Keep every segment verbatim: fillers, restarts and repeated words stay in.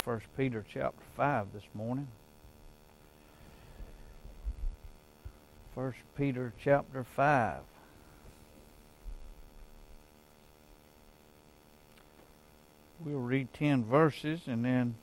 First Peter chapter five this morning. First Peter chapter five. We'll read ten verses and then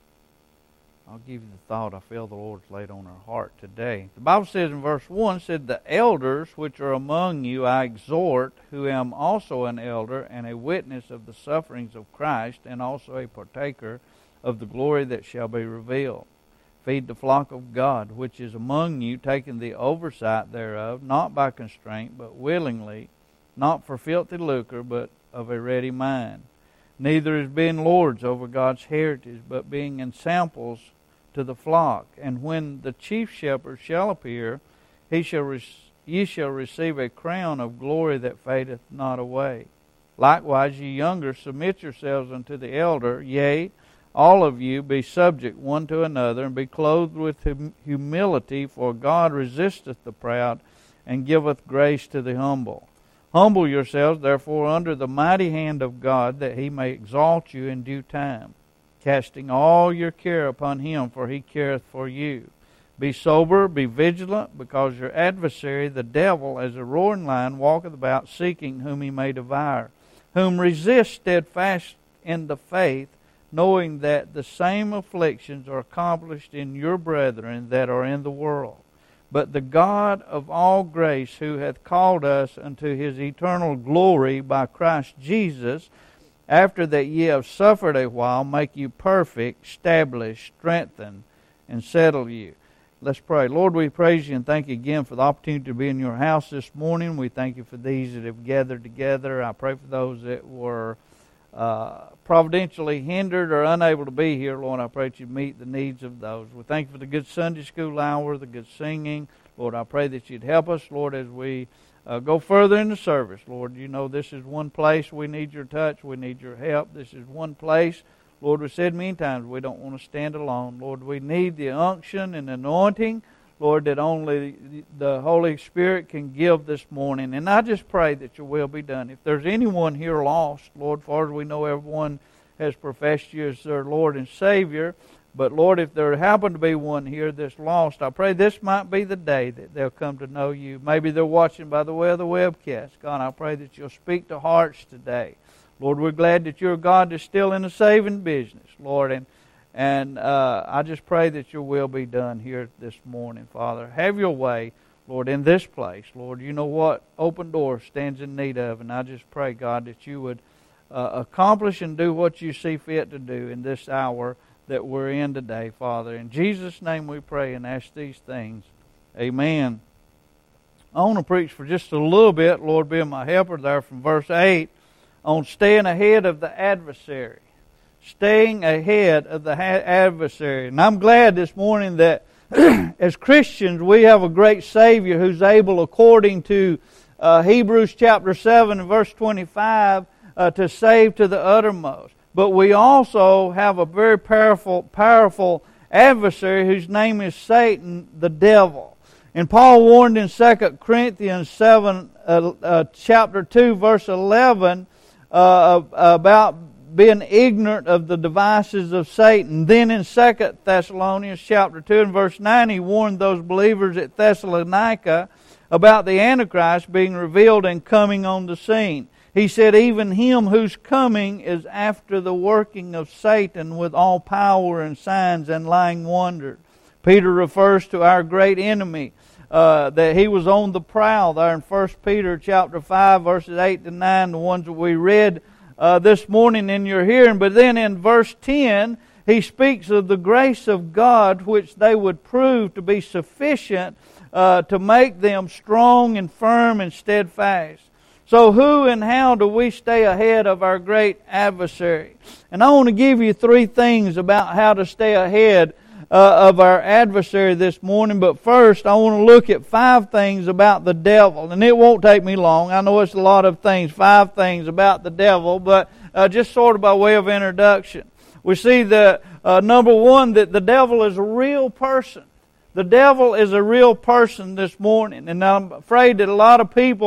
I'll give you the thought I feel the Lord's laid on our heart today. The Bible says in verse one, said, "The elders which are among you I exhort, who am also an elder and a witness of the sufferings of Christ, and also a partaker of the glory that shall be revealed. Feed the flock of God, which is among you, taking the oversight thereof, not by constraint, but willingly, not for filthy lucre, but of a ready mind. Neither as being lords over God's heritage, but being ensamples to the flock. And when the chief shepherd shall appear, he shall re- ye shall receive a crown of glory that fadeth not away. Likewise, ye younger, submit yourselves unto the elder. Yea, all of you be subject one to another, and be clothed with hum- humility, for God resisteth the proud, and giveth grace to the humble. Humble yourselves, therefore, under the mighty hand of God, that he may exalt you in due time, casting all your care upon him, for he careth for you. Be sober, be vigilant, because your adversary, the devil, as a roaring lion, walketh about, seeking whom he may devour, whom resist steadfast in the faith, knowing that the same afflictions are accomplished in your brethren that are in the world. But the God of all grace, who hath called us unto his eternal glory by Christ Jesus, after that ye have suffered a while, make you perfect, establish, strengthen, and settle you." Let's pray. Lord, we praise you and thank you again for the opportunity to be in your house this morning. We thank you for these that have gathered together. I pray for those that were uh, providentially hindered or unable to be here. Lord, I pray that you meet the needs of those. We thank you for the good Sunday school hour, the good singing. Lord, I pray that you'd help us, Lord, as we uh, go further in the service. Lord, you know this is one place we need your touch. We need your help. This is one place, Lord, we said many times we don't want to stand alone. Lord, we need the unction and anointing, Lord, that only the Holy Spirit can give this morning. And I just pray that your will be done. If there's anyone here lost, Lord, as far as we know, everyone has professed you as their Lord and Savior. But, Lord, if there happen to be one here that's lost, I pray this might be the day that they'll come to know you. Maybe they're watching by the way of the webcast. God, I pray that you'll speak to hearts today. Lord, we're glad that you're a God that's still in the saving business, Lord. And And uh, I just pray that your will be done here this morning, Father. Have your way, Lord, in this place. Lord, you know what open door stands in need of. And I just pray, God, that you would uh, accomplish and do what you see fit to do in this hour that we're in today, Father. In Jesus' name we pray and ask these things. Amen. I want to preach for just a little bit, Lord being my helper there, from verse eight, on staying ahead of the adversary. Staying ahead of the adversary. And I'm glad this morning that as Christians we have a great Savior who's able, according to uh, Hebrews chapter seven and verse twenty-five, uh, to save to the uttermost. But we also have a very powerful, powerful adversary whose name is Satan, the devil. And Paul warned in Second Corinthians seven, uh, uh, chapter two, verse eleven, uh, about being ignorant of the devices of Satan. Then in Second Thessalonians chapter two and verse nine, he warned those believers at Thessalonica about the Antichrist being revealed and coming on the scene. He said, even him whose coming is after the working of Satan with all power and signs and lying wonders. Peter refers to our great enemy, uh, that he was on the prowl there in First Peter chapter five, verses eight to nine, the ones that we read Uh, this morning in your hearing. But then in verse ten, he speaks of the grace of God, which they would prove to be sufficient uh, to make them strong and firm and steadfast. So who and how do we stay ahead of our great adversary? And I want to give you three things about how to stay ahead Uh, of our adversary this morning. But first, I want to look at five things about the devil. And it won't take me long. I know it's a lot of things, five things about the devil, but uh, just sort of by way of introduction. We see that, uh, number one, that the devil is a real person. The devil is a real person this morning. And I'm afraid that a lot of people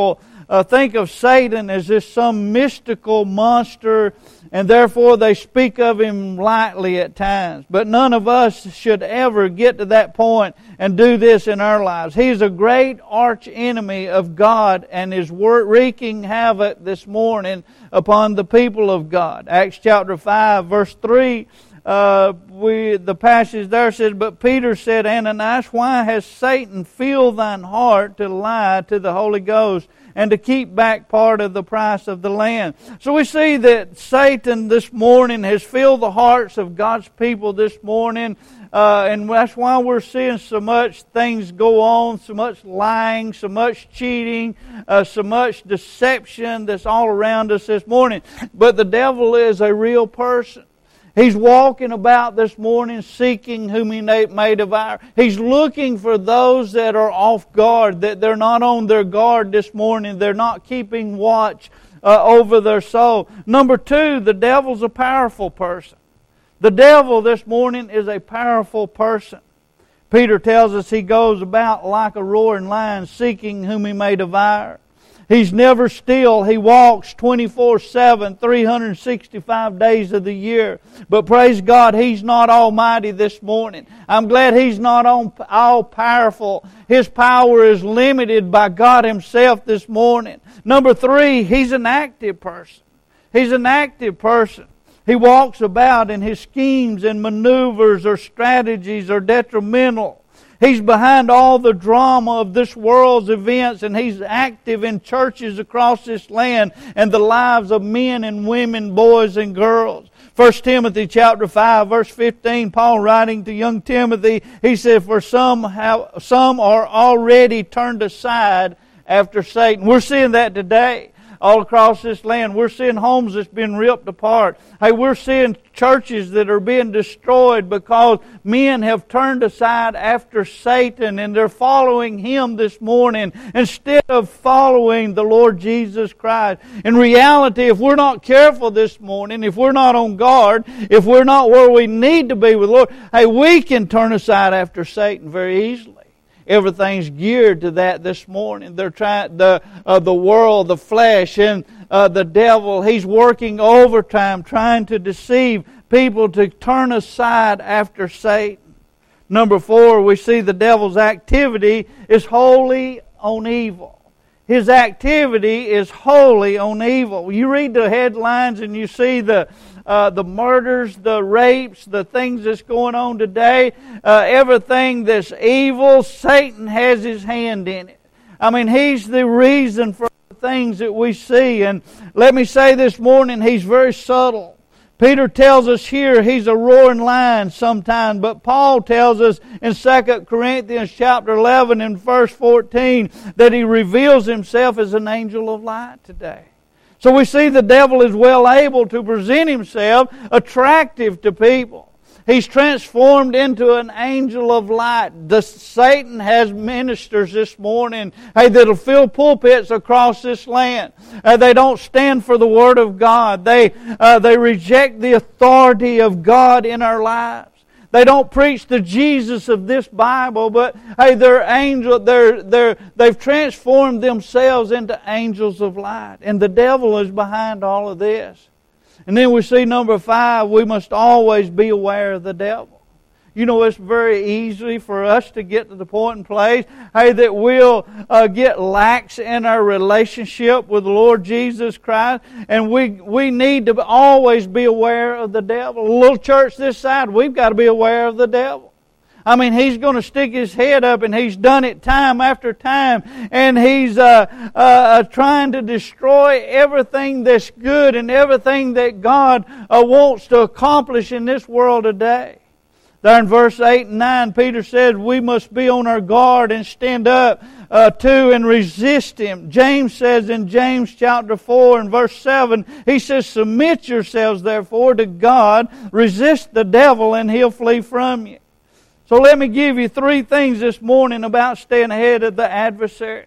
uh, think of Satan as this some mystical monster, and therefore they speak of him lightly at times. But none of us should ever get to that point and do this in our lives. He is a great arch enemy of God and is wreaking havoc this morning upon the people of God. Acts chapter five, verse three, uh, we the passage there says, "But Peter said, Ananias, why has Satan filled thine heart to lie to the Holy Ghost and to keep back part of the price of the land?" So we see that Satan this morning has filled the hearts of God's people this morning. Uh, and that's why we're seeing so much things go on, so much lying, so much cheating, uh, so much deception that's all around us this morning. But the devil is a real person. He's walking about this morning seeking whom he may devour. He's looking for those that are off guard, that they're not on their guard this morning. They're not keeping watch uh, over their soul. Number two, the devil's a powerful person. The devil this morning is a powerful person. Peter tells us he goes about like a roaring lion seeking whom he may devour. He's never still. He walks twenty-four seven, three hundred sixty-five days of the year. But praise God, He's not almighty this morning. I'm glad He's not all powerful. His power is limited by God Himself this morning. Number three, He's an active person. He's an active person. He walks about and his schemes and maneuvers or strategies are detrimental. He's behind all the drama of this world's events, and he's active in churches across this land and the lives of men and women, boys and girls. First Timothy chapter five, verse fifteen, Paul writing to young Timothy, he said, "For some have, some are already turned aside after Satan." We're seeing that today. All across this land, we're seeing homes that's been ripped apart. Hey, we're seeing churches that are being destroyed because men have turned aside after Satan and they're following him this morning instead of following the Lord Jesus Christ. In reality, if we're not careful this morning, if we're not on guard, if we're not where we need to be with the Lord, hey, we can turn aside after Satan very easily. Everything's geared to that this morning. They're trying the uh, the world, the flesh, and uh, the devil. He's working overtime, trying to deceive people to turn aside after Satan. Number four, we see the devil's activity is wholly on evil. His activity is wholly on evil. You read the headlines and you see the uh, the murders, the rapes, the things that's going on today. Uh, everything that's evil, Satan has his hand in it. I mean, he's the reason for the things that we see. And let me say this morning, he's very subtle. Peter tells us here he's a roaring lion sometime, but Paul tells us in Second Corinthians chapter eleven and verse fourteen that he reveals himself as an angel of light today. So we see the devil is well able to present himself attractive to people. He's transformed into an angel of light. The, Satan has ministers this morning, hey, that'll fill pulpits across this land. Uh, they don't stand for the Word of God. They uh, they reject the authority of God in our lives. They don't preach the Jesus of this Bible, but hey, they're angel. They're they're they've transformed themselves into angels of light, and the devil is behind all of this. And then we see number five, we must always be aware of the devil. You know, it's very easy for us to get to the point and place, hey, that we'll uh, get lax in our relationship with the Lord Jesus Christ. And we we need to always be aware of the devil. A little church this side, we've got to be aware of the devil. I mean, he's going to stick his head up, and he's done it time after time. And he's uh, uh, trying to destroy everything that's good and everything that God uh, wants to accomplish in this world today. There in verse eight and nine, Peter says we must be on our guard and stand up uh, to and resist him. James says in James chapter four and verse seven, he says, "Submit yourselves therefore to God, resist the devil, and he'll flee from you." So let me give you three things this morning about staying ahead of the adversary.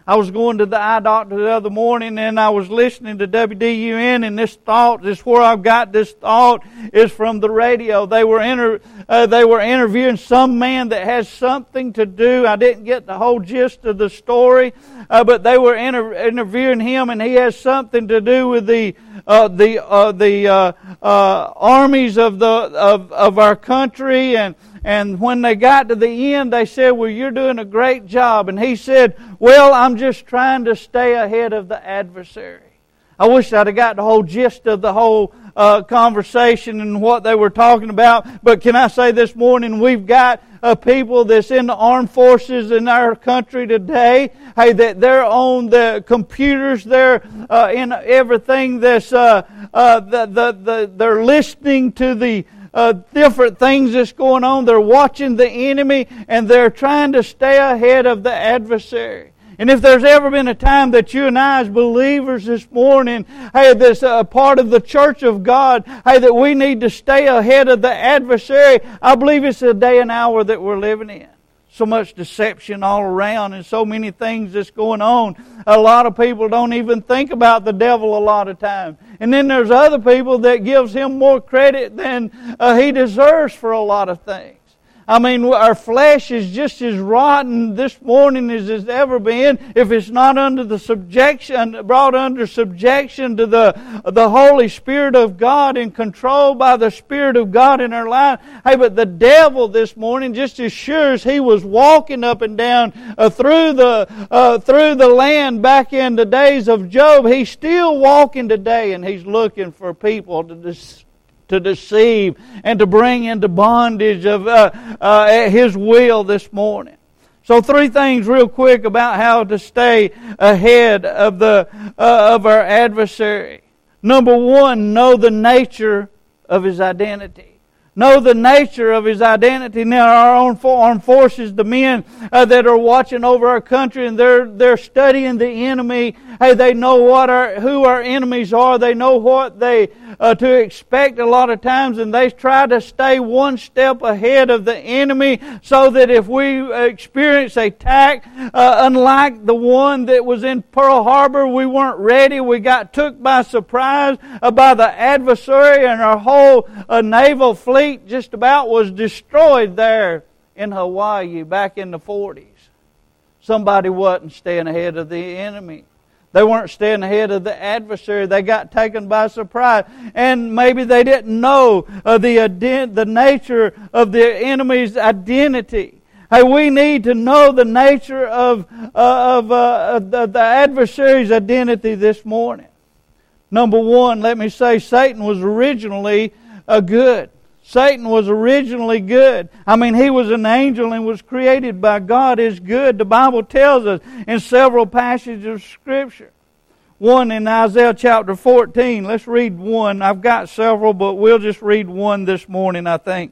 I was going to the eye doctor the other morning, and I was listening to W D U N, and this thought, this where I've got this thought, is from the radio. They were inter, uh, they were interviewing some man that has something to do. I didn't get the whole gist of the story, uh, but they were inter- interviewing him, and he has something to do with the uh, the uh, the uh, uh, armies of the of of our country. And And when they got to the end, they said, well, you're doing a great job. And he said, well, I'm just trying to stay ahead of the adversary. I wish I'd have got the whole gist of the whole uh, conversation and what they were talking about. But can I say this morning, we've got uh, people that's in the armed forces in our country today. Hey, that they're on the computers, they're uh, in everything that's, uh, uh, the, the, the, they're listening to the Uh, different things that's going on. They're watching the enemy, and they're trying to stay ahead of the adversary. And if there's ever been a time that you and I as believers this morning, hey, this a uh, part of the church of God, hey, that we need to stay ahead of the adversary, I believe it's the day and hour that we're living in. So much deception all around and so many things that's going on. A lot of people don't even think about the devil a lot of times. And then there's other people that gives him more credit than uh, he deserves for a lot of things. I mean, our flesh is just as rotten this morning as it's ever been if it's not under the subjection, brought under subjection to the, the Holy Spirit of God and controlled by the Spirit of God in our life. Hey, but the devil this morning, just as sure as he was walking up and down uh, through the uh, through the land back in the days of Job, he's still walking today, and he's looking for people to dis- to deceive and to bring into bondage of uh, uh, His will this morning. So three things real quick about how to stay ahead of the uh, of our adversary. Number one, know the nature of his identity. Know the nature of his identity. Now, our own armed forces, the men uh, that are watching over our country, and they're they're studying the enemy. Hey, they know what our who our enemies are. They know what they uh, to expect a lot of times, and they try to stay one step ahead of the enemy, so that if we experience an attack, uh, unlike the one that was in Pearl Harbor, we weren't ready. We got took by surprise uh, by the adversary, and our whole uh, naval fleet just about was destroyed there in Hawaii back in the forties. Somebody wasn't staying ahead of the enemy. They weren't staying ahead of the adversary. They got taken by surprise. And maybe they didn't know uh, the, ident- the nature of the enemy's identity. Hey, we need to know the nature of, uh, of uh, the, the adversary's identity this morning. Number one, let me say, Satan was originally a good. Satan was originally good. I mean, he was an angel and was created by God as good. The Bible tells us in several passages of Scripture. One in Isaiah chapter fourteen. Let's read one. I've got several, but we'll just read one this morning, I think.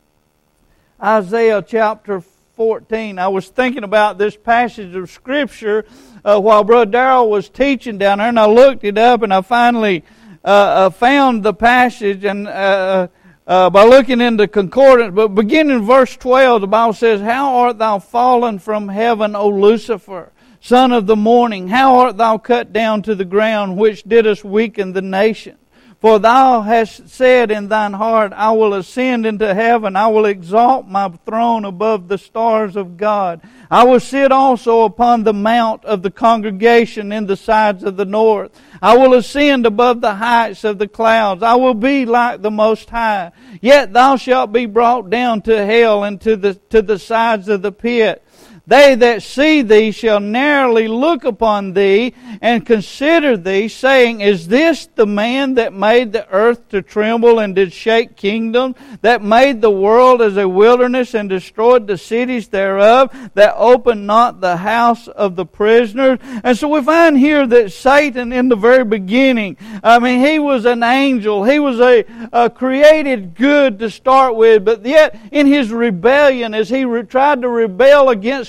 Isaiah chapter fourteen. I was thinking about this passage of Scripture uh, while Brother Darrell was teaching down there, and I looked it up, and I finally uh, uh, found the passage, and uh, Uh, by looking into concordance. But beginning in verse twelve, the Bible says, "How art thou fallen from heaven, O Lucifer, son of the morning? How art thou cut down to the ground, which didst weaken the nation? For thou hast said in thine heart, I will ascend into heaven. I will exalt my throne above the stars of God. I will sit also upon the mount of the congregation in the sides of the north. I will ascend above the heights of the clouds. I will be like the Most High. Yet thou shalt be brought down to hell and to the, to the sides of the pit. They that see thee shall narrowly look upon thee and consider thee, saying, Is this the man that made the earth to tremble and did shake kingdoms, that made the world as a wilderness and destroyed the cities thereof, that opened not the house of the prisoners? And so we find here that Satan in the very beginning, I mean, he was an angel. He was a, a created good to start with, but yet in his rebellion, as he re- tried to rebel against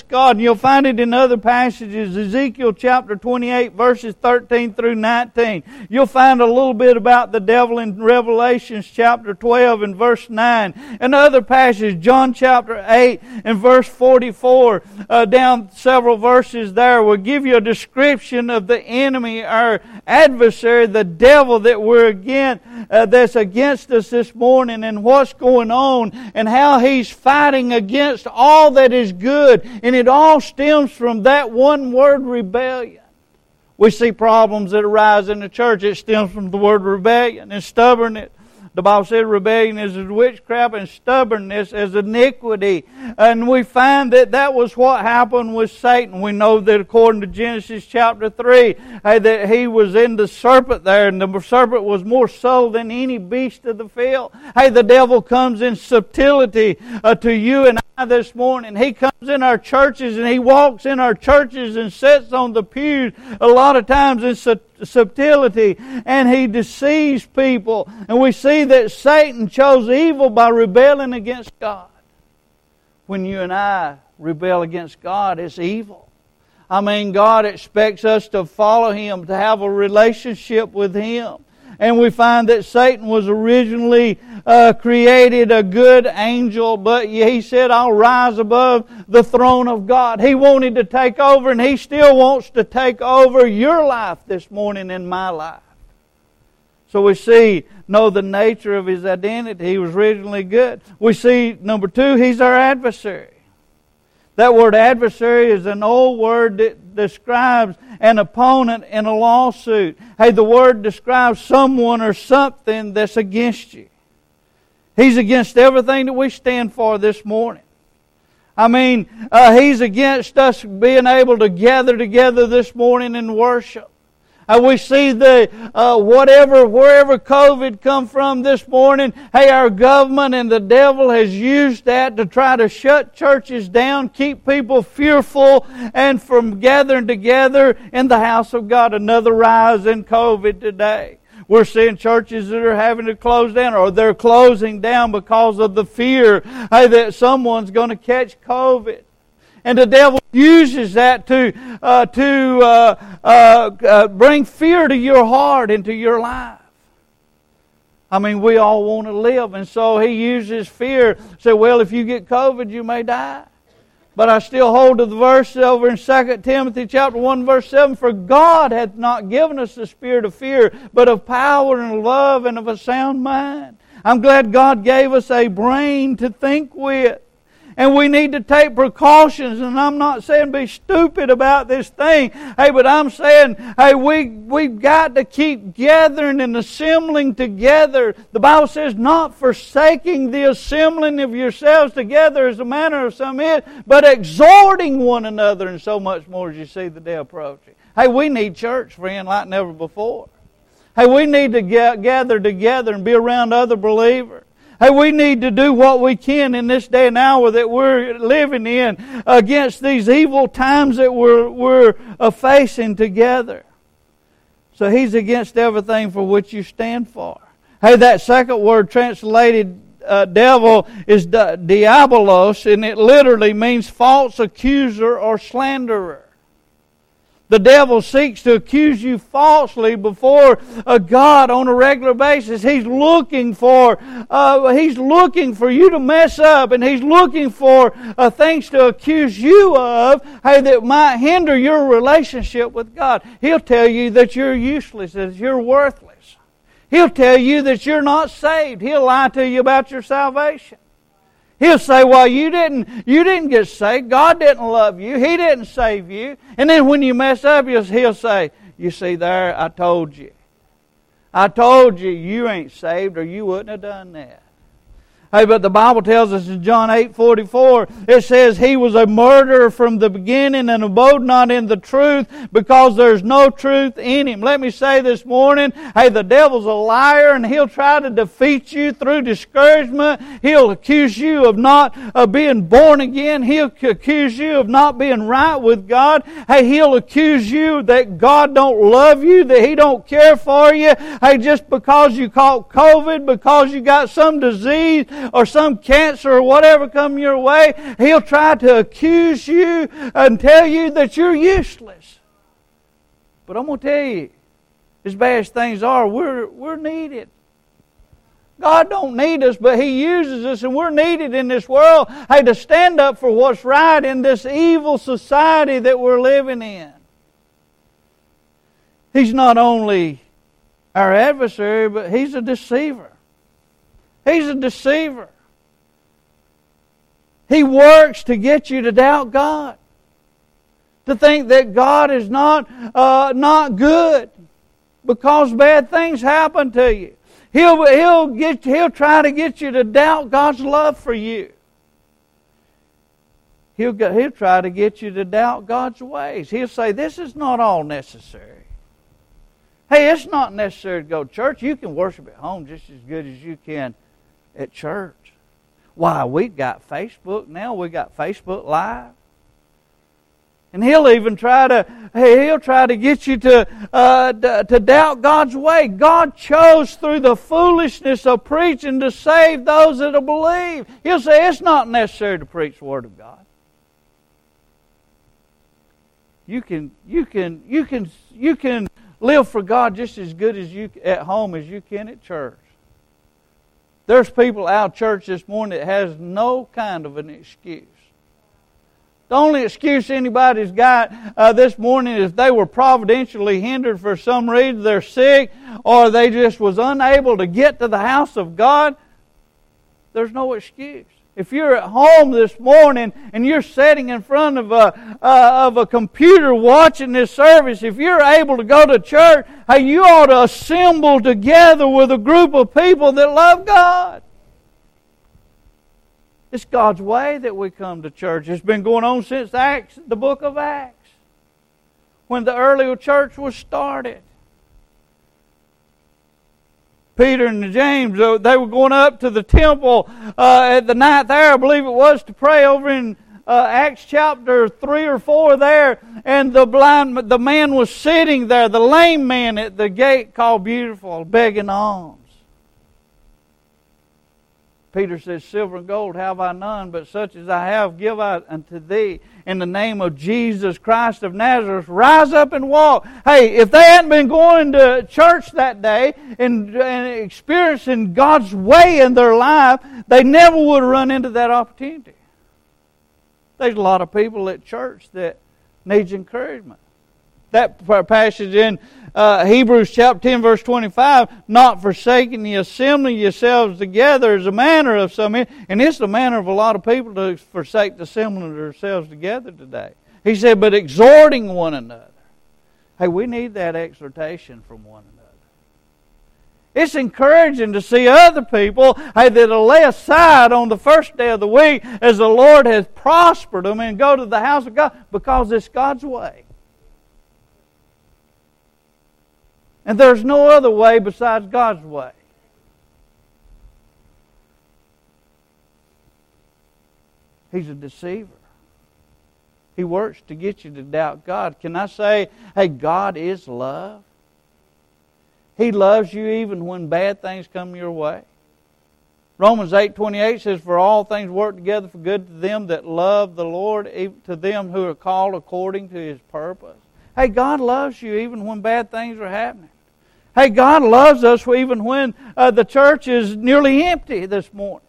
against God. And you'll find it in other passages. Ezekiel chapter twenty-eight, verses thirteen through nineteen. You'll find a little bit about the devil in Revelations chapter twelve and verse nine. And other passages, John chapter eight and verse forty-four, uh, down several verses there, will give you a description of the enemy, our adversary, the devil that we're against, uh, that's against us this morning, and what's going on, and how he's fighting against all that is good. And it all stems from that one word, rebellion. We see problems that arise in the church. It stems from the word rebellion and stubbornness. The Bible says rebellion is witchcraft and stubbornness as iniquity. And we find that that was what happened with Satan. We know that according to Genesis chapter three, hey, that he was in the serpent there, and the serpent was more subtle than any beast of the field. Hey, the devil comes in subtlety uh, to you and I this morning. He comes in our churches, and he walks in our churches and sits on the pews a lot of times in subtlety. subtlety, and he deceives people. And we see that Satan chose evil by rebelling against God. When you and I rebel against God, it's evil. I mean, God expects us to follow Him, to have a relationship with Him. And we find that Satan was originally uh, created a good angel, but he said, I'll rise above the throne of God. He wanted to take over, and he still wants to take over your life this morning and my life. So we see, know the nature of his identity. He was originally good. We see, number two, he's our adversary. That word adversary is an old word that describes an opponent in a lawsuit. Hey, the word describes someone or something that's against you. He's against everything that we stand for this morning. I mean, uh, he's against us being able to gather together this morning and worship. Uh, we see the uh, whatever, wherever COVID come from this morning, hey, our government and the devil has used that to try to shut churches down, keep people fearful, and from gathering together in the house of God. Another rise in COVID today. We're seeing churches that are having to close down, or they're closing down because of the fear, hey, that someone's going to catch COVID. And the devil uses that to uh, to uh, uh, uh, bring fear to your heart and to your life. I mean, we all want to live, and so he uses fear. Say, well, if you get COVID, you may die. But I still hold to the verse over in Second Timothy chapter one, verse seven. For God hath not given us the spirit of fear, but of power and love and of a sound mind. I'm glad God gave us a brain to think with. And we need to take precautions. And I'm not saying be stupid about this thing. Hey, but I'm saying, hey, we, we've got to keep gathering and assembling together. The Bible says, not forsaking the assembling of yourselves together as a manner of some is, but exhorting one another, and so much more as you see the day approaching. Hey, we need church, friend, like never before. Hey, we need to get, gather together and be around other believers. Hey, we need to do what we can in this day and hour that we're living in against these evil times that we're, we're uh, facing together. So he's against everything for which you stand for. Hey, that second word translated uh, devil is di- diabolos, and it literally means false accuser or slanderer. The devil seeks to accuse you falsely before a God on a regular basis. He's looking for, uh, he's looking for you to mess up, and he's looking for uh, things to accuse you of, hey, that might hinder your relationship with God. He'll tell you that you're useless, that you're worthless. He'll tell you that you're not saved. He'll lie to you about your salvation. He'll say, well, you didn't you didn't get saved. God didn't love you. He didn't save you. And then when you mess up, he'll, he'll say, you see there, I told you. I told you you ain't saved, or you wouldn't have done that. Hey, but the Bible tells us in John eight forty-four, it says, he was a murderer from the beginning and abode not in the truth, because there's no truth in him. Let me say this morning, hey, the devil's a liar, and he'll try to defeat you through discouragement. He'll accuse you of not uh, being born again. He'll accuse you of not being right with God. Hey, he'll accuse you that God don't love you, that He don't care for you. Hey, just because you caught COVID, because you got some disease, or some cancer or whatever come your way, he'll try to accuse you and tell you that you're useless. But I'm going to tell you, as bad as things are, we're, we're needed. God don't need us, but He uses us, and we're needed in this world, hey, to stand up for what's right in this evil society that we're living in. He's not only our adversary, but He's a deceiver. He's a deceiver. He works to get you to doubt God, to think that God is not uh, not good because bad things happen to you. He'll he'll get he'll try to get you to doubt God's love for you. He'll he'll try to get you to doubt God's ways. He'll say, "This is not all necessary. Hey, it's not necessary to go to church. You can worship at home just as good as you can at church. Why, we've got Facebook now. We got Facebook Live." And he'll even try to he'll try to get you to uh, to doubt God's way. God chose through the foolishness of preaching to save those that believe. He'll say it's not necessary to preach the Word of God. You can you can you can you can live for God just as good as you at home as you can at church. There's people out of church this morning that has no kind of an excuse. The only excuse anybody's got uh, this morning is they were providentially hindered for some reason, they're sick, or they just was unable to get to the house of God. There's no excuse. If you're at home this morning and you're sitting in front of a uh, of a computer watching this service, if you're able to go to church, hey, you ought to assemble together with a group of people that love God. It's God's way that we come to church. It's been going on since Acts, the book of Acts, when the early church was started. Peter and James, they were going up to the temple uh, at the ninth hour, I believe it was, to pray over in uh, Acts chapter three or four there. And the blind, the man was sitting there, the lame man at the gate called Beautiful, begging alms. Peter says, "Silver and gold have I none, but such as I have give I unto thee. In the name of Jesus Christ of Nazareth, rise up and walk." Hey, if they hadn't been going to church that day and, and experiencing God's way in their life, they never would have run into that opportunity. There's a lot of people at church that needs encouragement. That passage in uh, Hebrews chapter ten, verse twenty-five, "Not forsaking the assembling yourselves together is a manner of some," and it's the manner of a lot of people to forsake the assembling themselves together today. He said, "But exhorting one another." Hey, we need that exhortation from one another. It's encouraging to see other people, hey, that'll lay aside on the first day of the week as the Lord has prospered them and go to the house of God because it's God's way. And there's no other way besides God's way. He's a deceiver. He works to get you to doubt God. Can I say, hey, God is love? He loves you even when bad things come your way. Romans eight twenty-eight says, "For all things work together for good to them that love the Lord, to them who are called according to His purpose." Hey, God loves you even when bad things are happening. Hey, God loves us even when uh, the church is nearly empty this morning.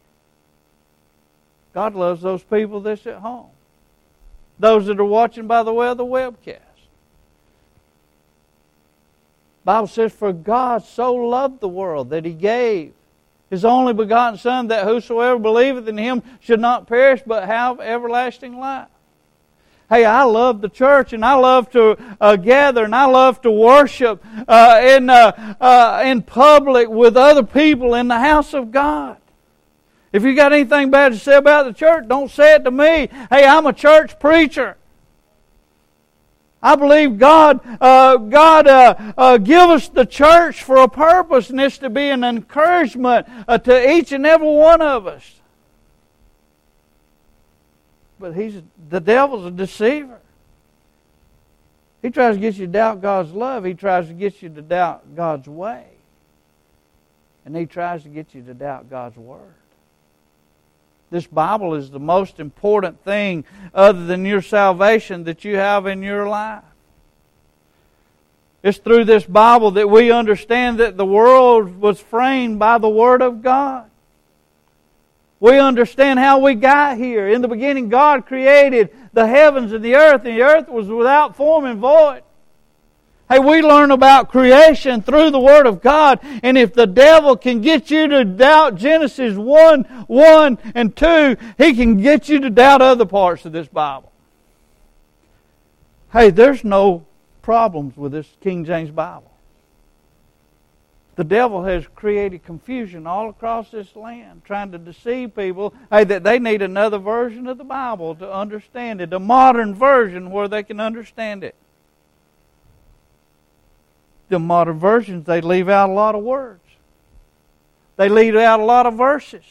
God loves those people that's at home. Those that are watching by the way of the webcast. The Bible says, "For God so loved the world that He gave His only begotten Son, that whosoever believeth in Him should not perish but have everlasting life." Hey, I love the church, and I love to uh, gather, and I love to worship uh, in uh, uh, in public with other people in the house of God. If you got anything bad to say about the church, don't say it to me. Hey, I'm a church preacher. I believe God, uh, God, uh, uh, give us the church for a purpose, and it's to be an encouragement uh, to each and every one of us. But he's the devil's a deceiver. He tries to get you to doubt God's love. He tries to get you to doubt God's way. And he tries to get you to doubt God's word. This Bible is the most important thing other than your salvation that you have in your life. It's through this Bible that we understand that the world was framed by the Word of God. We understand how we got here. In the beginning, God created the heavens and the earth, and the earth was without form and void. Hey, we learn about creation through the Word of God, and if the devil can get you to doubt Genesis one, one, and two, he can get you to doubt other parts of this Bible. Hey, there's no problems with this King James Bible. The devil has created confusion all across this land, trying to deceive people, hey, that they need another version of the Bible to understand it, a modern version where they can understand it. The modern versions, they leave out a lot of words. They leave out a lot of verses.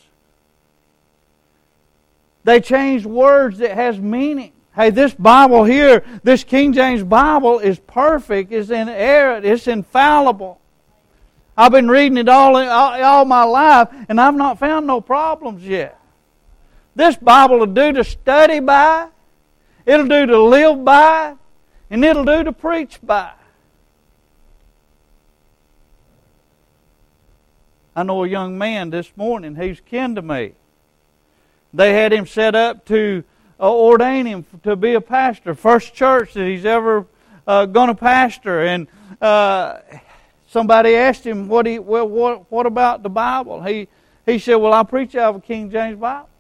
They change words that has meaning. Hey, this Bible here, this King James Bible is perfect, it's inerrant, it's infallible. I've been reading it all, all, all my life, and I've not found no problems yet. This Bible will do to study by, it'll do to live by, and it'll do to preach by. I know a young man this morning, he's kin to me. They had him set up to uh, ordain him to be a pastor. First church that he's ever uh, going to pastor. And uh, somebody asked him, what, he, well, what, what about the Bible? He, he said, well, I preach out of a King James Bible.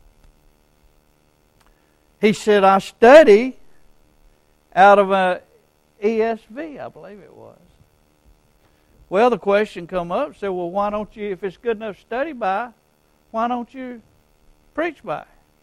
He said, I study out of a E S V, I believe it was. Well, the question come up, said, well, why don't you, if it's good enough to study by, why don't you preach by?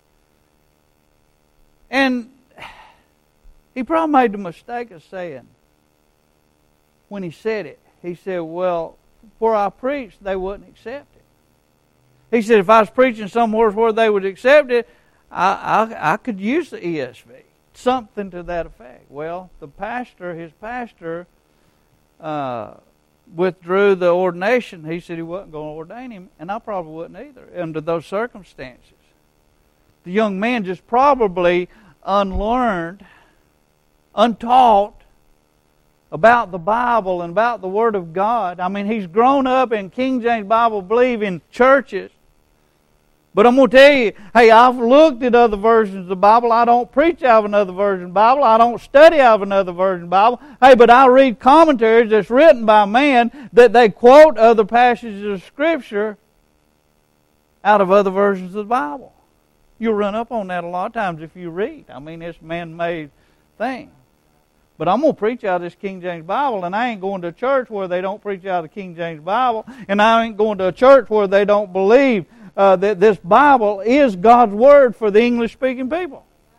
And he probably made the mistake of saying, when he said it, he said, well, where I preached, they wouldn't accept it. He said, if I was preaching somewhere where they would accept it, I, I, I could use the E S V. Something to that effect. Well, the pastor, his pastor, uh, withdrew the ordination. He said he wasn't going to ordain him, and I probably wouldn't either under those circumstances. The young man just probably unlearned, untaught about the Bible and about the Word of God. I mean, he's grown up in King James Bible believing churches. But I'm going to tell you, hey, I've looked at other versions of the Bible. I don't preach out of another version of the Bible. I don't study out of another version of the Bible. Hey, but I read commentaries that's written by man that they quote other passages of Scripture out of other versions of the Bible. You'll run up on that a lot of times if you read. I mean, it's a man-made thing. But I'm going to preach out of this King James Bible, and I ain't going to a church where they don't preach out of the King James Bible, and I ain't going to a church where they don't believe Uh, that this Bible is God's Word for the English-speaking people.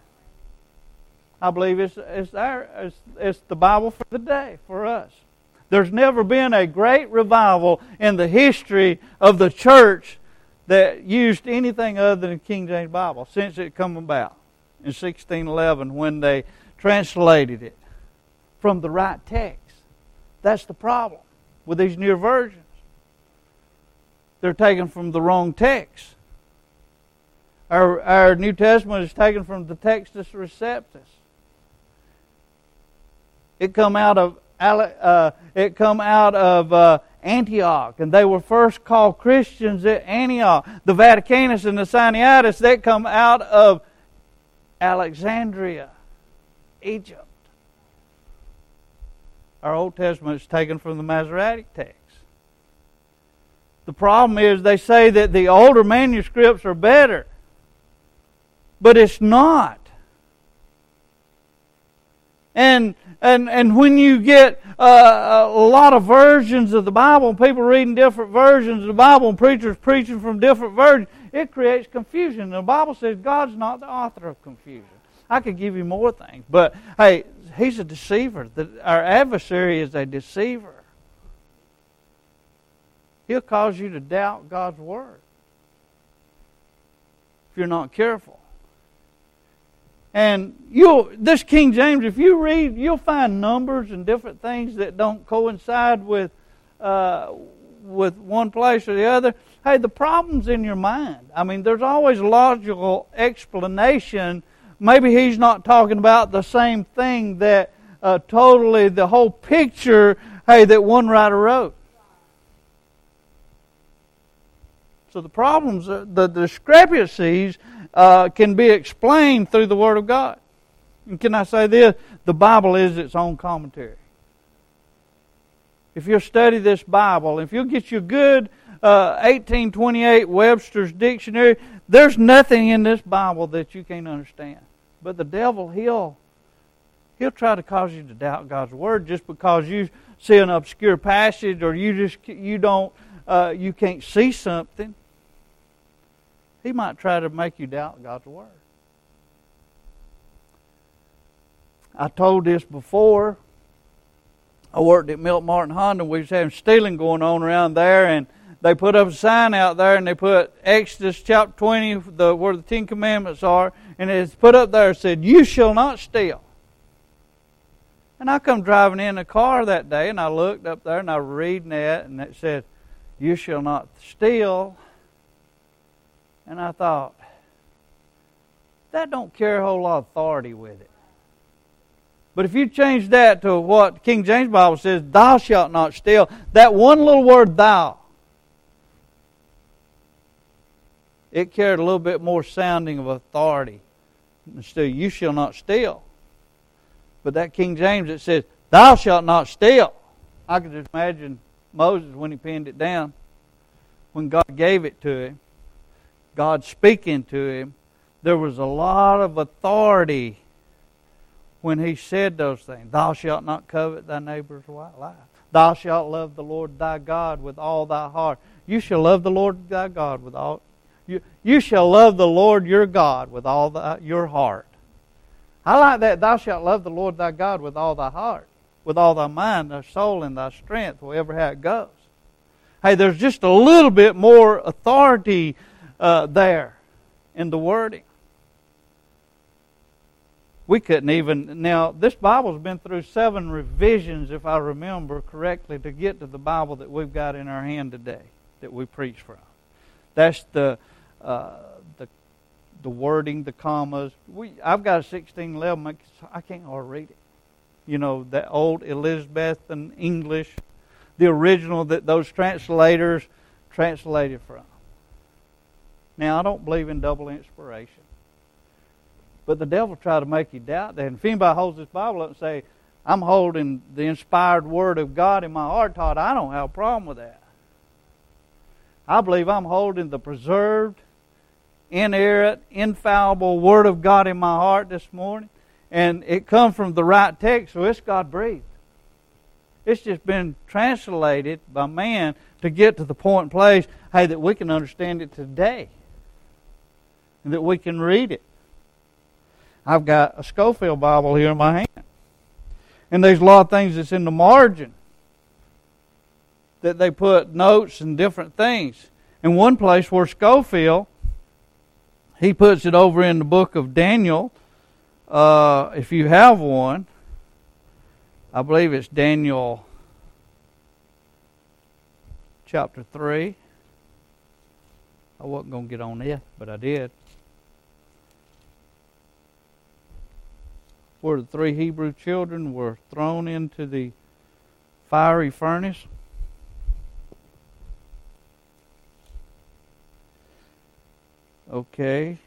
I believe it's it's, our, it's it's the Bible for the day, for us. There's never been a great revival in the history of the church that used anything other than King James Bible since it come about in sixteen eleven when they translated it from the right text. That's the problem with these new versions. They're taken from the wrong text. Our, our New Testament is taken from the Textus Receptus. It come out of uh, it come out of uh, Antioch, and they were first called Christians at Antioch. The Vaticanus and the Sinaiticus, they come out of Alexandria, Egypt. Our Old Testament is taken from the Masoretic text. The problem is they say that the older manuscripts are better. But it's not. And and and when you get uh, a lot of versions of the Bible, and people reading different versions of the Bible, and preachers preaching from different versions, it creates confusion. And the Bible says God's not the author of confusion. I could give you more things. But, hey, He's a deceiver. The, our adversary is a deceiver. He'll cause you to doubt God's Word if you're not careful. And you'll this King James, if you read, you'll find numbers and different things that don't coincide with uh, with one place or the other. Hey, the problem's in your mind. I mean, there's always a logical explanation. Maybe he's not talking about the same thing that uh, totally the whole picture, hey, that one writer wrote. So the problems, the discrepancies uh, can be explained through the Word of God. And can I say this? The Bible is its own commentary. If you'll study this Bible, if you'll get your good uh, eighteen twenty-eight Webster's Dictionary, there's nothing in this Bible that you can't understand. But the devil, he'll he'll try to cause you to doubt God's Word just because you see an obscure passage or you just you don't uh, you can't see something. He might try to make you doubt God's Word. I told this before. I worked at Milton Martin Honda. We was having stealing going on around there, and they put up a sign out there, and they put Exodus chapter twenty, the, where the Ten Commandments are, and it's put up there. It said, "You shall not steal." And I come driving in a car that day, and I looked up there, and I was reading that, and it said, "You shall not steal." And I thought, that don't carry a whole lot of authority with it. But if you change that to what King James Bible says, "Thou shalt not steal," that one little word, "thou," it carried a little bit more sounding of authority. Instead, "You shall not steal." But that King James, it says, "Thou shalt not steal." I can just imagine Moses when he penned it down. When God gave it to him, God speaking to him, there was a lot of authority when he said those things. "Thou shalt not covet thy neighbor's wife. Thou shalt love the Lord thy God with all thy heart." You shall love the Lord thy God with all. You, you shall love the Lord your God with all thy, your heart. I like that. Thou shalt love the Lord thy God with all thy heart, with all thy mind, thy soul, and thy strength, wherever how it goes. Hey, there's just a little bit more authority uh, there in the wording. We couldn't even... Now, this Bible's been through seven revisions, if I remember correctly, to get to the Bible that we've got in our hand today, that we preach from. That's the uh, the the wording, the commas. We I've got a sixteen eleven. I can't hardly read it. You know, the old Elizabethan English, the original that those translators translated from. Now, I don't believe in double inspiration. But the devil tried to make you doubt that. And if anybody holds this Bible up and say, "I'm holding the inspired Word of God in my heart," Todd, I don't have a problem with that. I believe I'm holding the preserved, inerrant, infallible Word of God in my heart this morning. And it comes from the right text, so it's God-breathed. It's just been translated by man to get to the point and place, hey, that we can understand it today. And that we can read it. I've got a Scofield Bible here in my hand. And there's a lot of things that's in the margin that they put notes and different things. In one place where Scofield, he puts it over in the book of Daniel. Uh, if you have one, I believe it's Daniel chapter three. I wasn't going to get on it, but I did. Where the three Hebrew children were thrown into the fiery furnace. Okay.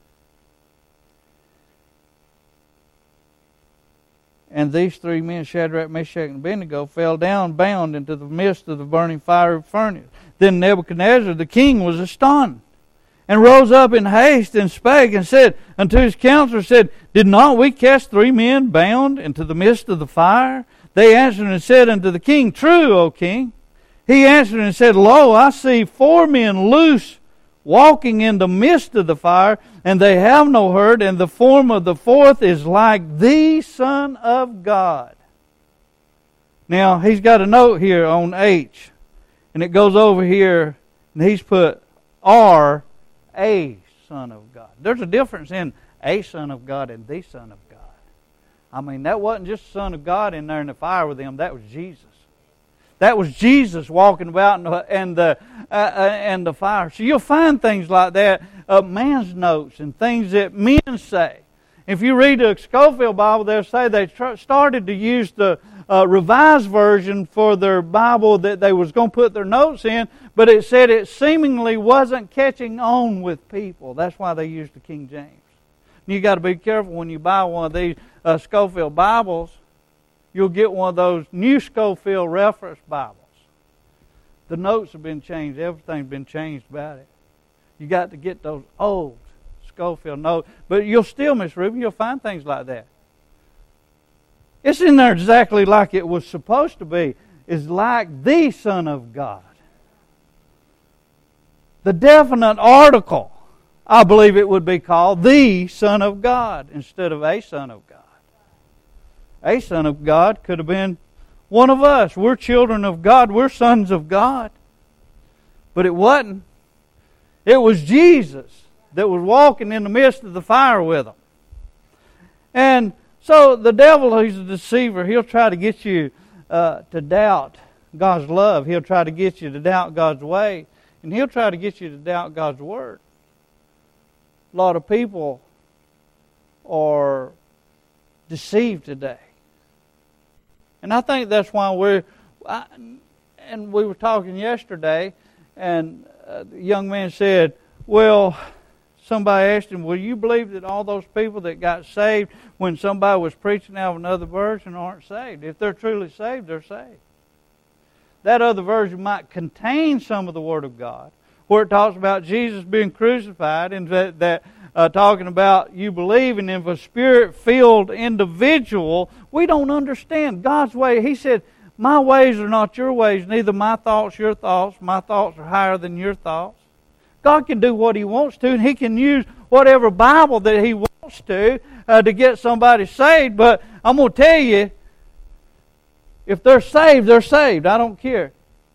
And these three men, Shadrach, Meshach, and Abednego, fell down bound into the midst of the burning fiery furnace. Then Nebuchadnezzar the king was astonished, and rose up in haste, and spake, and said unto his counselors, said, "Did not we cast three men bound into the midst of the fire?" They answered and said unto the king, "True, O king." He answered and said, "Lo, I see four men loose, walking in the midst of the fire, and they have no hurt, and the form of the fourth is like the Son of God." Now, he's got a note here on H, and it goes over here, and he's put R, a Son of God. There's a difference in a Son of God and the Son of God. I mean, that wasn't just the Son of God in there in the fire with them. That was Jesus. That was Jesus walking about in the, and the, uh, uh, and the fire. So you'll find things like that, uh, man's notes and things that men say. If you read the Scofield Bible, they'll say they tr- started to use the uh, Revised Version for their Bible that they was going to put their notes in, but it said it seemingly wasn't catching on with people. That's why they used the King James. And you got to be careful when you buy one of these uh, Scofield Bibles. You'll get one of those new Scofield Reference Bibles. The notes have been changed. Everything's been changed about it. You got to get those old Scofield notes. But you'll still, Miss Ruby, you'll find things like that. It's in there exactly like it was supposed to be. It's like the Son of God. The definite article, I believe it would be called the Son of God instead of a Son of God. A Son of God could have been one of us. We're children of God. We're sons of God. But it wasn't. It was Jesus that was walking in the midst of the fire with them. And so the devil, he's a deceiver. He'll try to get you uh, to doubt God's love. He'll try to get you to doubt God's way. And he'll try to get you to doubt God's Word. A lot of people are deceived today. And I think that's why we're... I, and we were talking yesterday, and a young man said, well, somebody asked him, will you believe that all those people that got saved when somebody was preaching out of another version aren't saved? If they're truly saved, they're saved. That other version might contain some of the Word of God, where it talks about Jesus being crucified, and that, that uh, talking about you believing in a Spirit-filled individual. We don't understand God's way. He said, my ways are not your ways, neither my thoughts your thoughts. My thoughts are higher than your thoughts. God can do what He wants to, and He can use whatever Bible that He wants to uh, to get somebody saved. But I'm going to tell you, if they're saved, they're saved. I don't care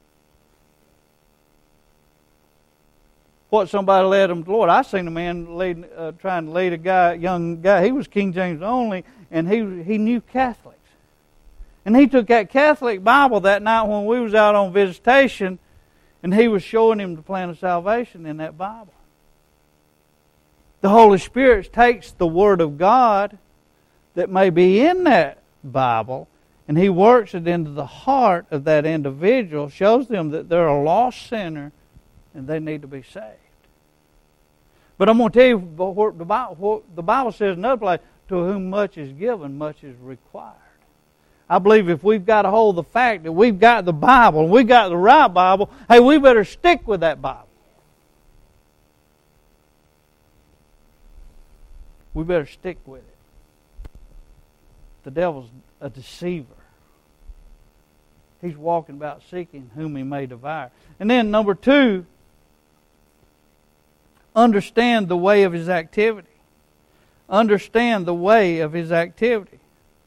what somebody led them to the Lord. I seen a man lead, uh, trying to lead a guy, young guy. He was King James only, and he he knew Catholics. And he took that Catholic Bible that night when we was out on visitation, and he was showing him the plan of salvation in that Bible. The Holy Spirit takes the Word of God that may be in that Bible, and He works it into the heart of that individual, shows them that they're a lost sinner and they need to be saved. But I'm going to tell you what the Bible, what the Bible says in another place, to whom much is given, much is required. I believe if we've got a hold of the fact that we've got the Bible, and we've got the right Bible, hey, we better stick with that Bible. We better stick with it. The devil's a deceiver. He's walking about seeking whom he may devour. And then number two, understand the way of his activity. Understand the way of his activity.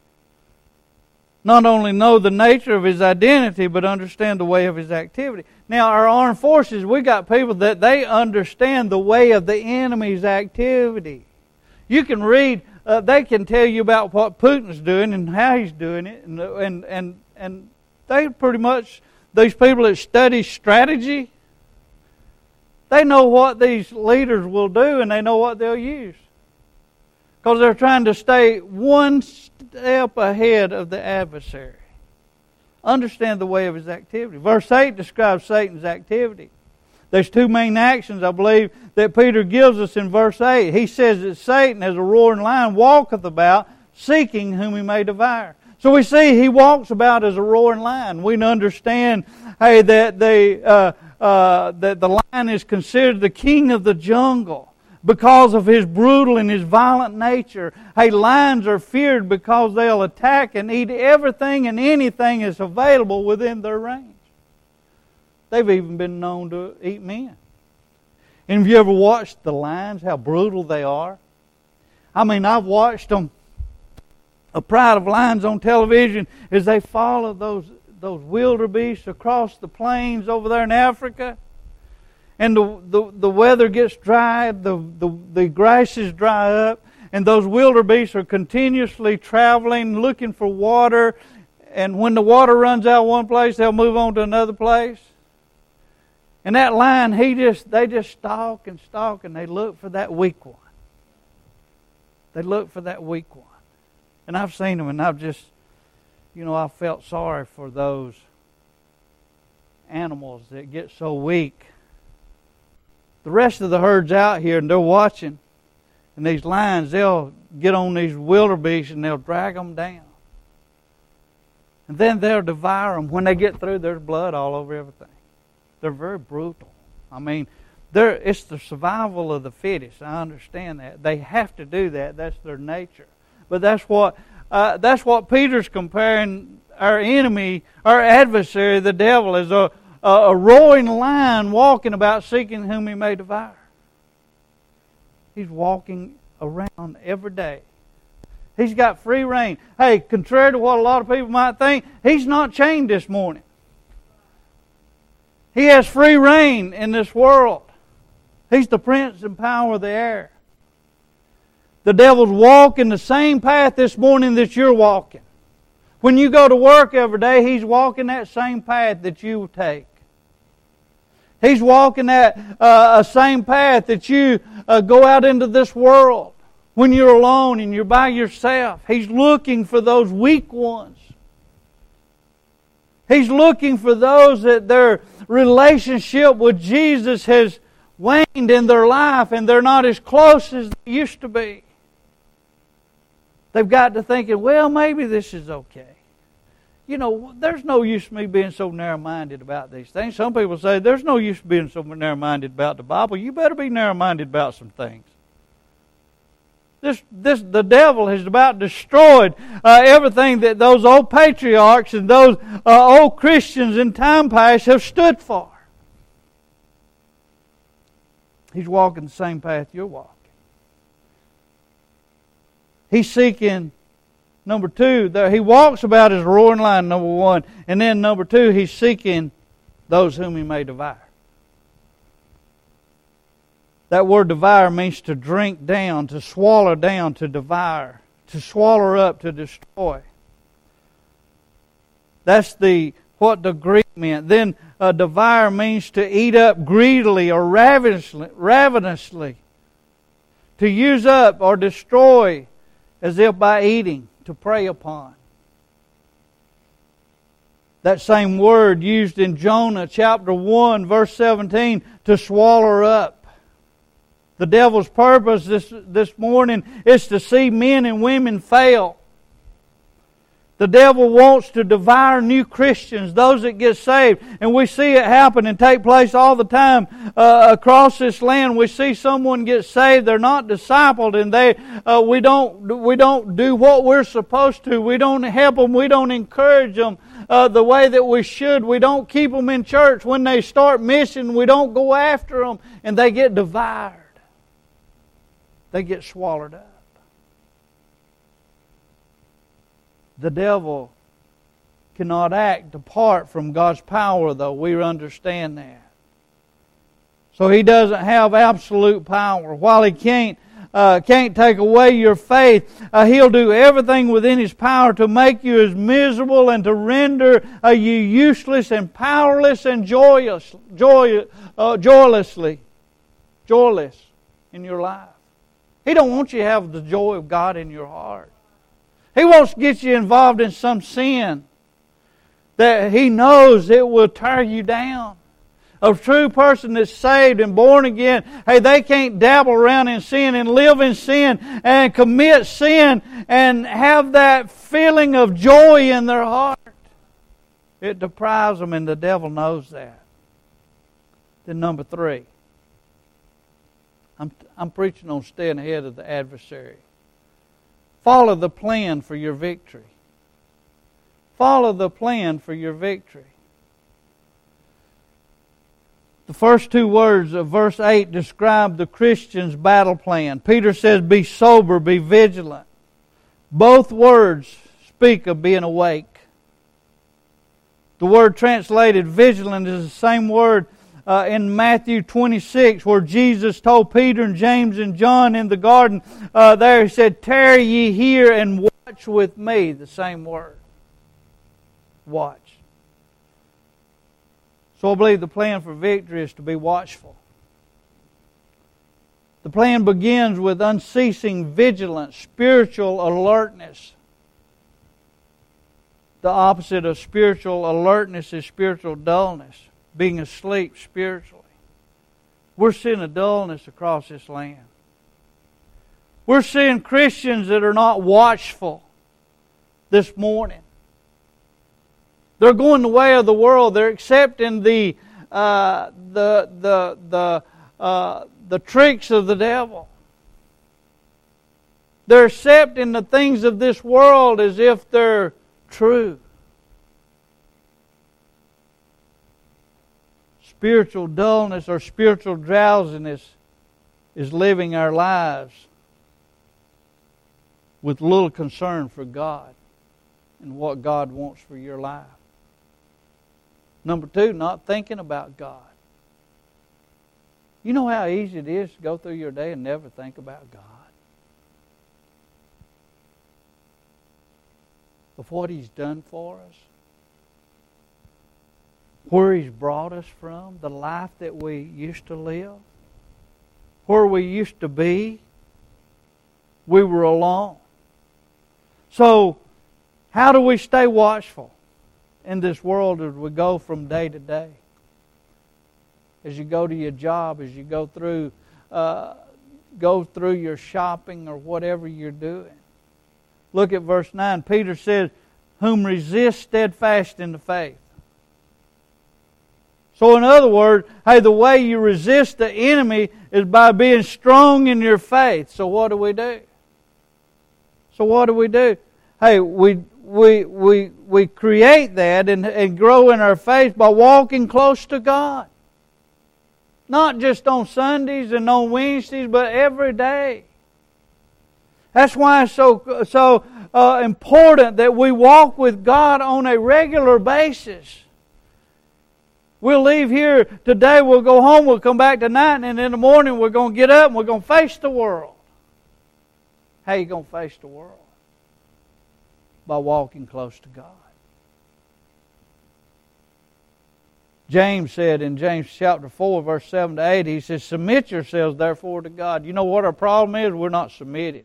Not only know the nature of his identity, but understand the way of his activity. Now, our armed forces, we got people that they understand the way of the enemy's activity. You can read, uh, they can tell you about what Putin's doing and how he's doing it, and and and, and they pretty much, these people that study strategy, they know what these leaders will do and they know what they'll use. Because they're trying to stay one step ahead of the adversary. Understand the way of his activity. Verse eight describes Satan's activity. There's two main actions, I believe, that Peter gives us in verse eight. He says that Satan, as a roaring lion, walketh about, seeking whom he may devour. So we see he walks about as a roaring lion. We understand, hey, that the uh, uh, that the lion is considered the king of the jungle because of his brutal and his violent nature. Hey, lions are feared because they'll attack and eat everything and anything that's available within their range. They've even been known to eat men. And have you ever watched the lions, how brutal they are? I mean, I've watched them, a pride of lions on television, as they follow those, those wildebeest across the plains over there in Africa. And the, the, the weather gets dry, the, the, the grasses dry up, and those wildebeest are continuously traveling, looking for water. and when the water runs out one place, they'll move on to another place. And that line, he just they just stalk and stalk, and they look for that weak one. They look for that weak one. And I've seen them, and I've just, you know, I felt sorry for those animals that get so weak. The rest of the herd's out here, and they're watching. And these lions, they'll get on these wildebeest, and they'll drag them down. And then they'll devour them. When they get through, there's blood all over everything. They're very brutal. I mean, they're, it's the survival of the fittest. I understand that. They have to do that. That's their nature. But that's what uh, that's what Peter's comparing our enemy, our adversary, the devil, as a, a, a roaring lion walking about seeking whom he may devour. He's walking around every day. He's got free reign. Hey, contrary to what a lot of people might think, he's not chained this morning. He has free reign in this world. He's the prince and power of the air. The devil's walking the same path this morning that you're walking. When you go to work every day, he's walking that same path that you take. He's walking that uh, same path that you uh, go out into this world. When you're alone and you're by yourself, he's looking for those weak ones. He's looking for those that their relationship with Jesus has waned in their life and they're not as close as they used to be. They've got to thinking, well, maybe this is okay. You know, there's no use me being so narrow-minded about these things. Some people say, there's no use being so narrow-minded about the Bible. You better be narrow-minded about some things. This, this, the devil has about destroyed uh, everything that those old patriarchs and those uh, old Christians in time past have stood for. He's walking the same path you're walking. He's seeking, number two, he walks about as a roaring lion, number one. And then number two, he's seeking those whom he may devour. That word devour means to drink down, to swallow down, to devour, to swallow up, to destroy. That's the what the Greek meant. Then uh, devour means to eat up greedily or ravenously, ravenously, to use up or destroy as if by eating, to prey upon. That same word used in Jonah chapter one, verse seventeen, to swallow up. The devil's purpose this, this morning is to see men and women fail. The devil wants to devour new Christians, those that get saved. And we see it happen and take place all the time uh, across this land. We see someone get saved, they're not discipled, and they uh, we don't we don't do what we're supposed to. We don't help them. We don't encourage them uh, the way that we should. We don't keep them in church. When they start missing, we don't go after them, and they get devoured. They get swallowed up. The devil cannot act apart from God's power, though. We understand that. So he doesn't have absolute power. While he can't uh, can't take away your faith, uh, he'll do everything within his power to make you as miserable and to render uh, you useless and powerless and joyous, joy, uh, joylessly, joyless in your life. He don't want you to have the joy of God in your heart. He wants to get you involved in some sin that he knows it will tear you down. A true person that's saved and born again, hey, they can't dabble around in sin and live in sin and commit sin and have that feeling of joy in their heart. It deprives them, and the devil knows that. Then number three. I'm, I'm preaching on staying ahead of the adversary. Follow the plan for your victory. Follow the plan for your victory. The first two words of verse eight describe the Christian's battle plan. Peter says, be sober, be vigilant. Both words speak of being awake. The word translated vigilant is the same word Uh, in Matthew twenty-six, where Jesus told Peter and James and John in the garden, uh, there he said, tarry ye here and watch with me, the same word. Watch. So I believe the plan for victory is to be watchful. The plan begins with unceasing vigilance, spiritual alertness. The opposite of spiritual alertness is spiritual dullness, being asleep spiritually. We're seeing a dullness across this land. We're seeing Christians that are not watchful this morning. They're going the way of the world. They're accepting the uh, the the the uh, the tricks of the devil. They're accepting the things of this world as if they're true. Spiritual dullness or spiritual drowsiness is living our lives with little concern for God and what God wants for your life. Number two, not thinking about God. You know how easy it is to go through your day and never think about God? Of what He's done for us, where He's brought us from, the life that we used to live, where we used to be. We were alone. So, how do we stay watchful in this world as we go from day to day? As you go to your job, as you go through, uh, go through your shopping or whatever you're doing. Look at verse nine. Peter says, whom resist steadfast in the faith. So in other words, hey, the way you resist the enemy is by being strong in your faith. So what do we do? So what do we do? Hey, we we we we create that and, and grow in our faith by walking close to God. Not just on Sundays and on Wednesdays, but every day. That's why it's so, so uh, important that we walk with God on a regular basis. We'll leave here today, we'll go home, we'll come back tonight, and in the morning we're going to get up and we're going to face the world. How are you going to face the world? By walking close to God. James said in James chapter four, verse seven to eight, he says, submit yourselves therefore to God. You know what our problem is? We're not submitted.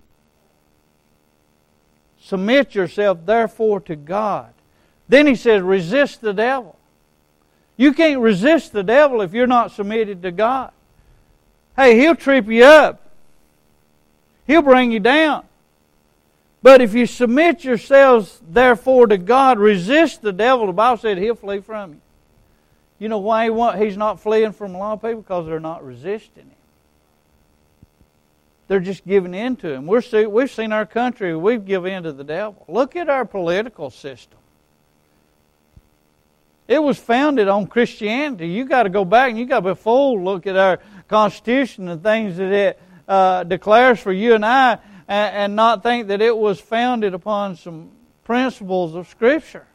Submit yourself therefore to God. Then he says, resist the devil. You can't resist the devil if you're not submitted to God. Hey, he'll trip you up. He'll bring you down. But if you submit yourselves therefore to God, resist the devil, the Bible said he'll flee from you. You know why he want, he's not fleeing from a lot of people? Because they're not resisting him. They're just giving in to him. We're see, we've seen our country, we've given in to the devil. Look at our political system. It was founded on Christianity. You got to go back and you got to be full look at our Constitution and things that it uh, declares for you and I, and, and not think that it was founded upon some principles of Scripture.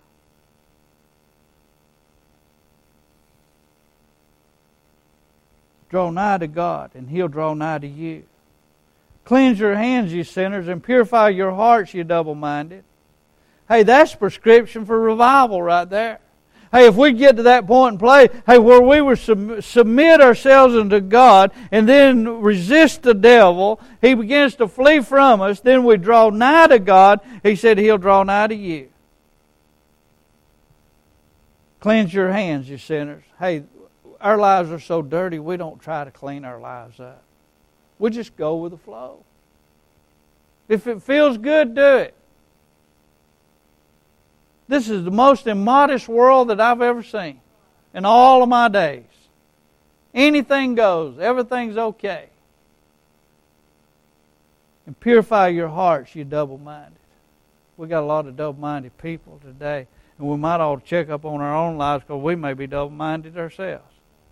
Draw nigh to God, and He'll draw nigh to you. Cleanse your hands, you sinners, and purify your hearts, you double-minded. Hey, that's prescription for revival right there. Hey, if we get to that point and play, hey, where we were sub- submit ourselves unto God and then resist the devil, he begins to flee from us, then we draw nigh to God, he said He'll draw nigh to you. Cleanse your hands, you sinners. Hey, our lives are so dirty, we don't try to clean our lives up. We just go with the flow. If it feels good, do it. This is the most immodest world that I've ever seen in all of my days. Anything goes. Everything's okay. And purify your hearts, you double-minded. We got a lot of double-minded people today. And we might ought to check up on our own lives because we may be double-minded ourselves.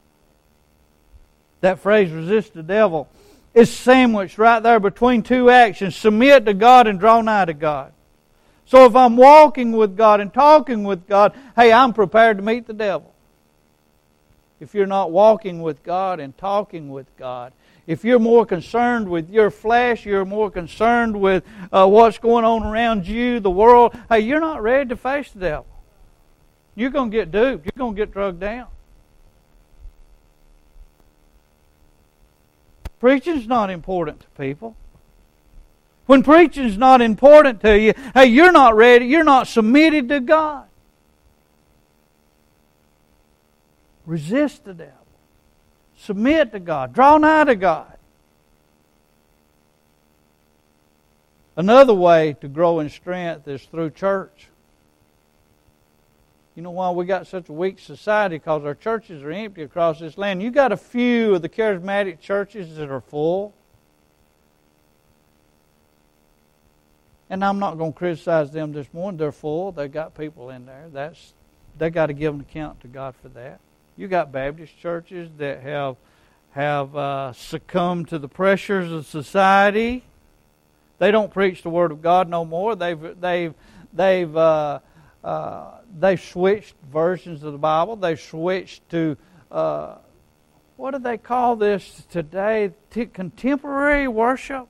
That phrase, resist the devil, is sandwiched right there between two actions. Submit to God and draw nigh to God. So if I'm walking with God and talking with God, hey, I'm prepared to meet the devil. If you're not walking with God and talking with God, if you're more concerned with your flesh, you're more concerned with uh, what's going on around you, the world, hey, you're not ready to face the devil. You're going to get duped. You're going to get drugged down. Preaching's not important to people. When preaching's not important to you, hey, you're not ready. You're not submitted to God. Resist the devil. Submit to God. Draw nigh to God. Another way to grow in strength is through church. You know why we got such a weak society? Because our churches are empty across this land. You got a few of the charismatic churches that are full. And I'm not going to criticize them this morning. They're full. They got people in there. That's they got to give an account to God for that. You got Baptist churches that have have uh, succumbed to the pressures of society. They don't preach the Word of God no more. They've they've they've uh, uh, they've switched versions of the Bible. They've switched to uh, what do they call this today? T- contemporary worship.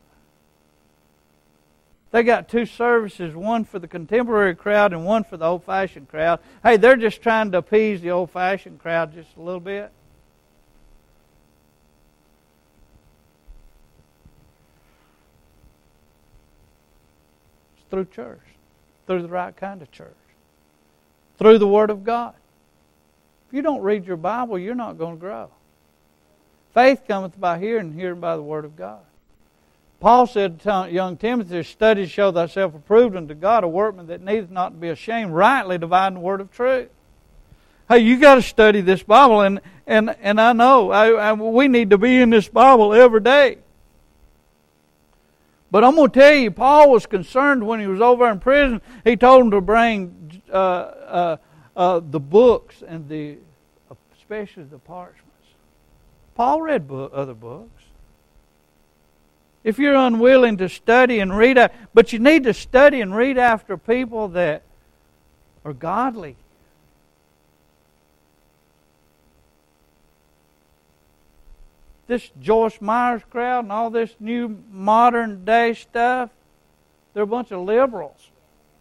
They got two services, one for the contemporary crowd and one for the old-fashioned crowd. Hey, they're just trying to appease the old-fashioned crowd just a little bit. It's through church, through the right kind of church, through the Word of God. If you don't read your Bible, you're not going to grow. Faith cometh by hearing, and hearing by the Word of God. Paul said to young Timothy, study to show thyself approved unto God, a workman that needeth not to be ashamed, rightly dividing the word of truth. Hey, you got to study this Bible, and and and I know I, I, we need to be in this Bible every day. But I'm going to tell you, Paul was concerned when he was over in prison. He told him to bring uh, uh, uh, the books and the, especially the parchments. Paul read book, other books. If you're unwilling to study and read, but you need to study and read after people that are godly. This Joyce Myers crowd and all this new modern day stuff, they're a bunch of liberals.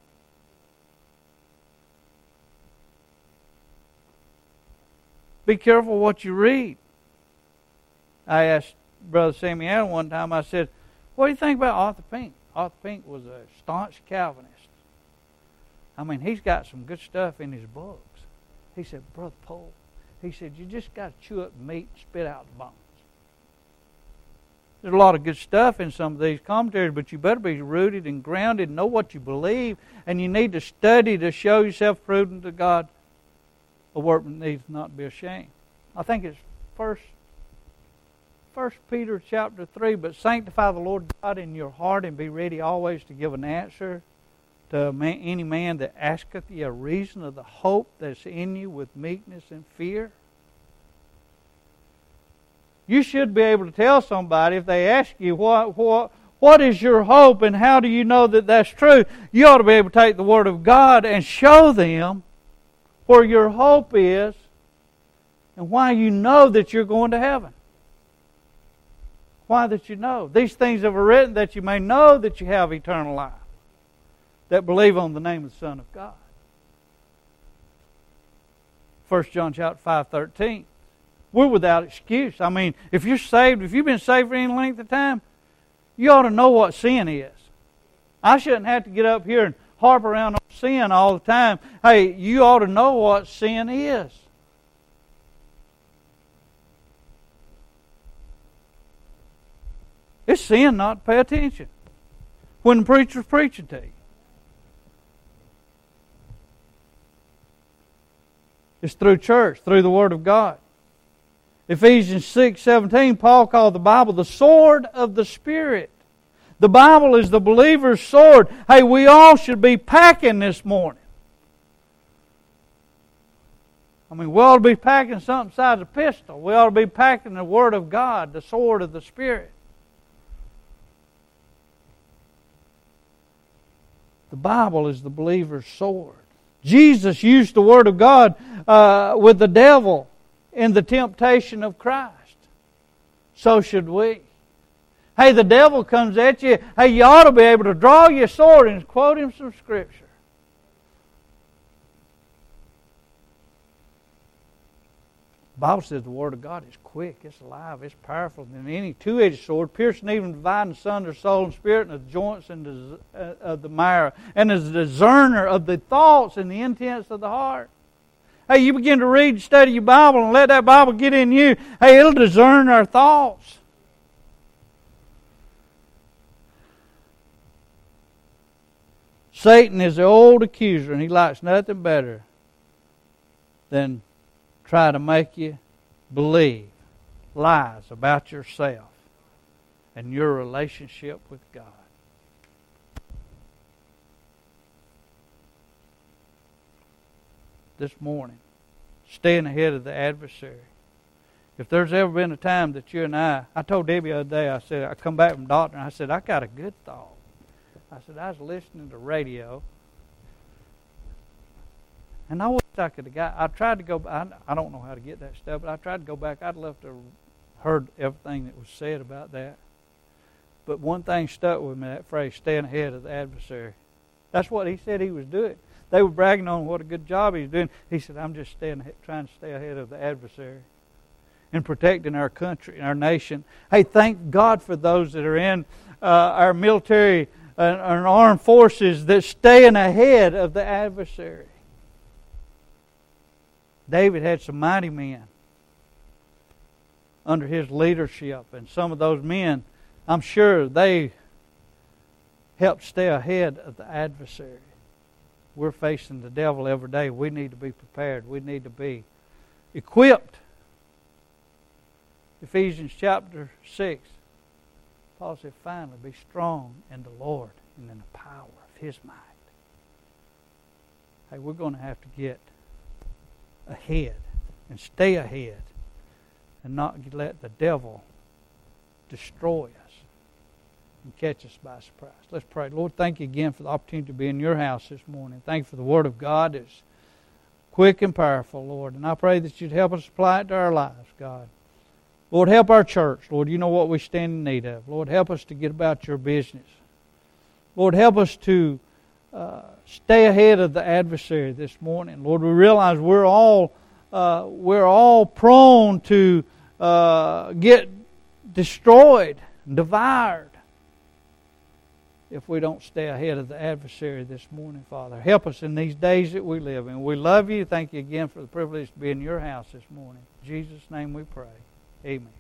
Be careful what you read. I asked Brother Samuel one time, I said, what do you think about Arthur Pink? Arthur Pink was a staunch Calvinist. I mean, he's got some good stuff in his books. He said, Brother Paul, he said, you just got to chew up meat and spit out the bones. There's a lot of good stuff in some of these commentaries, but you better be rooted and grounded, know what you believe, and you need to study to show yourself prudent to God. A workman needs not to be ashamed. I think it's first First Peter chapter three, but sanctify the Lord God in your heart and be ready always to give an answer to any man that asketh you a reason of the hope that's in you with meekness and fear. You should be able to tell somebody if they ask you what what what is your hope and how do you know that that's true. You ought to be able to take the Word of God and show them where your hope is and why you know that you're going to heaven. Why that you know? These things have written that you may know that you have eternal life, that believe on the name of the Son of God. First John chapter five, thirteen. We're without excuse. I mean, if you're saved, if you've been saved for any length of time, you ought to know what sin is. I shouldn't have to get up here and harp around on sin all the time. Hey, you ought to know what sin is. It's sin not to pay attention when the preacher's preaching to you. It's through church, through the Word of God. Ephesians six seventeen, Paul called the Bible the sword of the Spirit. The Bible is the believer's sword. Hey, we all should be packing this morning. I mean, we ought to be packing something besides a pistol. We ought to be packing the Word of God, the sword of the Spirit. The Bible is the believer's sword. Jesus used the Word of God uh, with the devil in the temptation of Christ. So should we. Hey, the devil comes at you. Hey, you ought to be able to draw your sword and quote him some Scripture. The Bible says the Word of God is quick, it's alive, it's powerful than any two-edged sword, piercing even dividing asunder soul and spirit, and the joints and the, uh, of the marrow, and is a discerner of the thoughts and the intents of the heart. Hey, you begin to read and study your Bible and let that Bible get in you. Hey, it'll discern our thoughts. Satan is the old accuser, and he likes nothing better than try to make you believe lies about yourself and your relationship with God. This morning, staying ahead of the adversary. If there's ever been a time that you and I, I told Debbie the other day, I said, I come back from the doctor, and I said, I got a good thought. I said, I was listening to radio, and I wish I could have got, I tried to go, I, I don't know how to get that stuff, but I tried to go back. I'd love to have heard everything that was said about that. But one thing stuck with me, that phrase, staying ahead of the adversary. That's what he said he was doing. They were bragging on what a good job he was doing. He said, I'm just staying, trying to stay ahead of the adversary and protecting our country and our nation. Hey, thank God for those that are in uh, our military and our armed forces that's staying ahead of the adversary. David had some mighty men under his leadership, and some of those men, I'm sure they helped stay ahead of the adversary. We're facing the devil every day. We need to be prepared. We need to be equipped. Ephesians chapter six, Paul said, finally, be strong in the Lord and in the power of His might. Hey, we're going to have to get ahead and stay ahead and not let the devil destroy us and catch us by surprise. Let's pray. Lord, thank you again for the opportunity to be in your house this morning. Thank you for the Word of God that's quick and powerful, Lord. And I pray that you'd help us apply it to our lives, God. Lord, help our church. Lord, you know what we stand in need of. Lord, help us to get about your business. Lord, help us to uh, stay ahead of the adversary this morning. Lord, we realize we're all uh, we're all prone to uh, get destroyed, devoured, if we don't stay ahead of the adversary this morning, Father. Help us in these days that we live in. We love you. Thank you again for the privilege to be in your house this morning. In Jesus' name we pray. Amen.